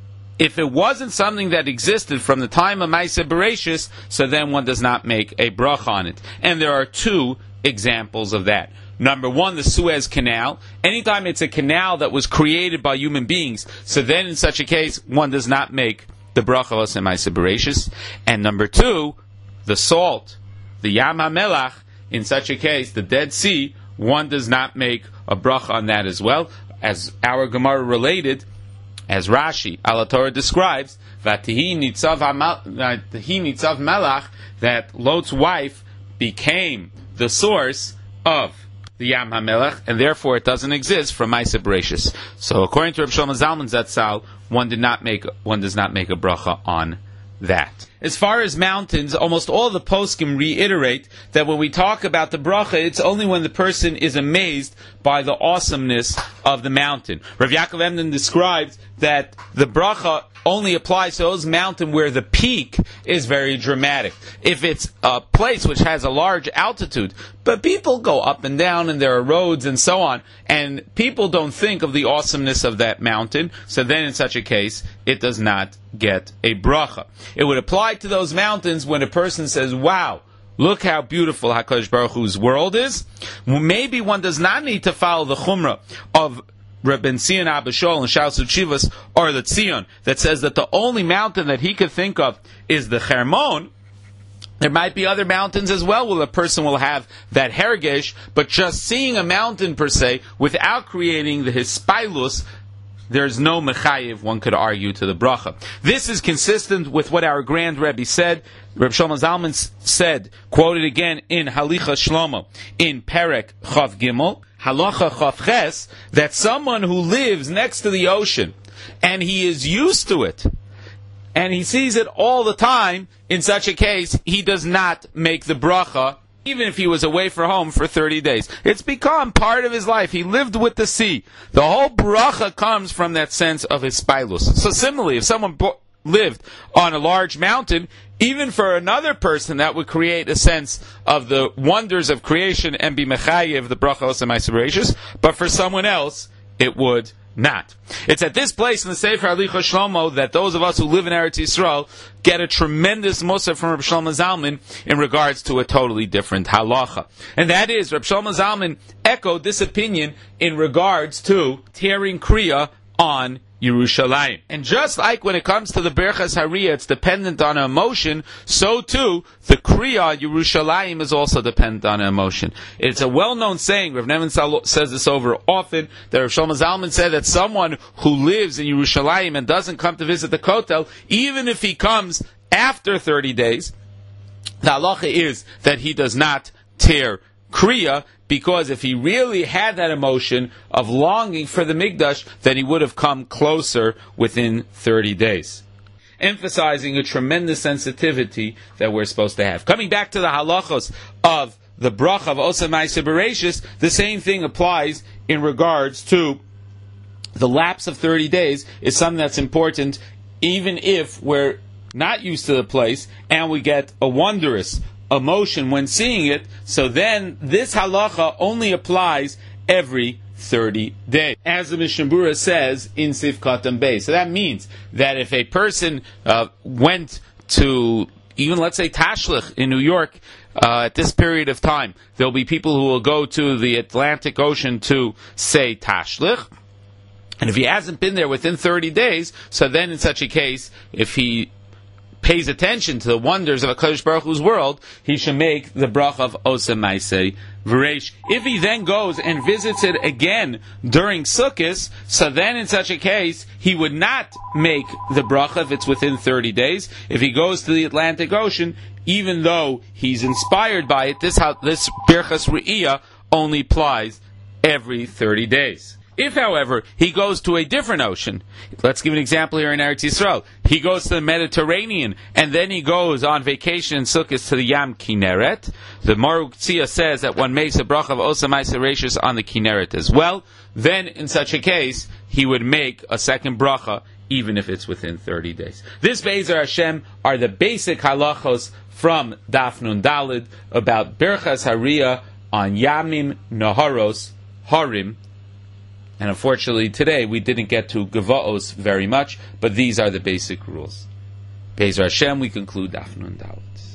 Speaker 1: If it wasn't something that existed from the time of Ma'aseh B'Reishis, so then one does not make a bracha on it. And there are two examples of that. Number one, the Suez Canal. Anytime it's a canal that was created by human beings, so then in such a case, one does not make the bracha of Osa Ma'aseh B'Reishis. And number two, the salt, the Yam HaMelach. In such a case, the Dead Sea, one does not make a bracha on that as well. As our Gemara related, as Rashi, Ala Torah describes, Vatihi Nitzav Melach, that Lot's wife became the source of the Yam HaMelech, and therefore it doesn't exist from Ma'aseh B'Reishis. So according to Rav Shlomo Zalman Zatzal, one did not make one does not make a bracha on that. As far as mountains, almost all the poskim reiterate that when we talk about the bracha, it's only when the person is amazed by the awesomeness of the mountain. Rav Yaakov Emden describes that the bracha only applies to those mountains where the peak is very dramatic. If it's a place which has a large altitude, but people go up and down and there are roads and so on, and people don't think of the awesomeness of that mountain, so then in such a case, it does not get a bracha. It would apply to those mountains when a person says, wow, look how beautiful HaKadosh Baruch Hu's world is. Maybe one does not need to follow the chumrah of Rabbi Tzion Abba Shaul and Shaus Chivas, or the Tzion, that says that the only mountain that he could think of is the Hermon. There might be other mountains as well where a person will have that hergesh, but just seeing a mountain per se, without creating the hispilus, there's no mechayiv, one could argue, to the bracha. This is consistent with what our Grand Rebbe said. Reb Shlomo Zalman said, quoted again in Halicha Shlomo, in Perek Chav Gimel, halacha chavches, that someone who lives next to the ocean and he is used to it, and he sees it all the time, in such a case, he does not make the bracha, even if he was away from home for thirty days. It's become part of his life. He lived with the sea. The whole bracha comes from that sense of hispilus. So similarly, if someone bo- lived on a large mountain, even for another person, that would create a sense of the wonders of creation and be mechayev the bracha osem ma'aser bereishis, but for someone else, it would not. It's at this place in the Sefer Halichos Shlomo that those of us who live in Eretz Yisrael get a tremendous musar from Reb Shlomo Zalman in regards to a totally different halacha. And that is, Reb Shlomo Zalman echoed this opinion in regards to tearing kriya on Yerushalayim. And just like when it comes to the Berchas Hariyah, it's dependent on an emotion, so too, the Kriya Yerushalayim is also dependent on an emotion. It's a well-known saying, Rav Nevin says this over often, that Rav Shlomo Zalman said that someone who lives in Yerushalayim and doesn't come to visit the Kotel, even if he comes after thirty days, the halacha is that he does not tear Kriya, because if he really had that emotion of longing for the Mikdash, then he would have come closer within thirty days. Emphasizing a tremendous sensitivity that we're supposed to have. Coming back to the halachos of the bracha of osem ma'aser bereishis, the same thing applies in regards to the lapse of thirty days is something that's important, even if we're not used to the place and we get a wondrous emotion when seeing it, so then this halacha only applies every thirty days. As the Mishnah Berurah says in Sifkat Beis. So that means that if a person uh, went to, even let's say Tashlich in New York, uh, at this period of time, there'll be people who will go to the Atlantic Ocean to, say, Tashlich. And if he hasn't been there within thirty days, so then in such a case, if he pays attention to the wonders of HaKadosh Baruch Hu's world, he should make the bracha of osem ma'aser bereishis. If he then goes and visits it again during Sukkot, so then in such a case, he would not make the bracha if it's within thirty days. If he goes to the Atlantic Ocean, even though he's inspired by it, this, this Birchas Re'iyah only applies every thirty days. If, however, he goes to a different ocean, let's give an example here in Eretz Yisrael. He goes to the Mediterranean, and then he goes on vacation in Sukkot to the Yam Kinneret. The Mar U'Ktzia says that one makes a bracha of osem ma'aser bereishis on the Kinneret as well. Then, in such a case, he would make a second bracha, even if it's within thirty days. This, Be'ezer Hashem, are the basic halachos from Daf Nun Daled about Berchas Hariyah on Yamim, Naharos, Harim. And unfortunately today we didn't get to Gavaos very much, but these are the basic rules. Be'ezer Hashem, we conclude Daf Nun Daled.